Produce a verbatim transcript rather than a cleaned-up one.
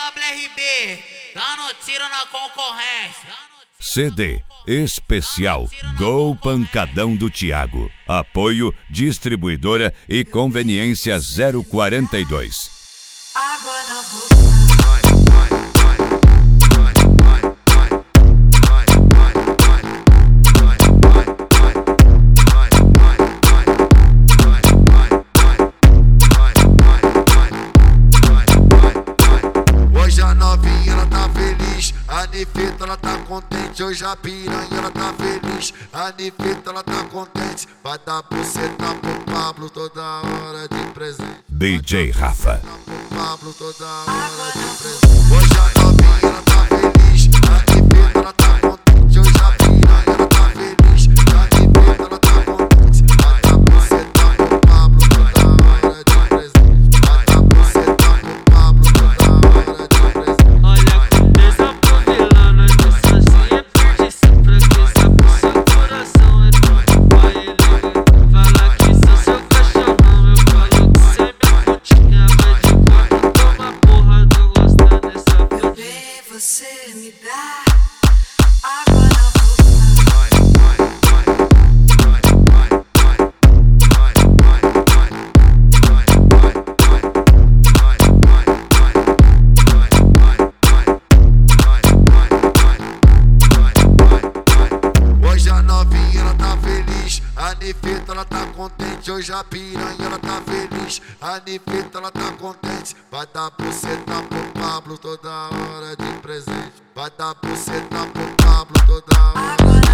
W R B, dando tiro na concorrência. C D especial Gol Pancadão do Thiago. Apoio Distribuidora e Conveniência zero quarenta e dois. Água na boca. Hoje a novinha ela tá feliz, a Nifeta ela tá contente. Hoje a piranha ela tá feliz, a Nifeta ela tá contente. Vai dar buceta pro Pablo toda hora de presente. D J Rafa. Pro Pablo toda hora de presente. Hoje a novinha ela tá feliz, a Nifeta ela tá contente. Hoje a piranha ela tá feliz, a Nifeta ela tá contente. Vai dar buceta pro Pablo toda hora de presente. Vai dar buceta pro Pablo toda hora de presente. Olha que dessa pavilana de sozinha perdição. Fraqueza pro seu coração é tudo pra ele. Fala que sou seu cachorrão, eu falo que cê é minha putinha. Vai de quatro, toma porra, não gosta dessa Meu bem, você me dá água na boca. Hoje a novinha ela tá feliz, a Nifeta ela tá contente. Hoje a piranha ela tá feliz, a Nifeta ela tá contente. Vai dar buceta pro Pablo toda hora de presente. Vai dar buceta pro Pablo toda hora.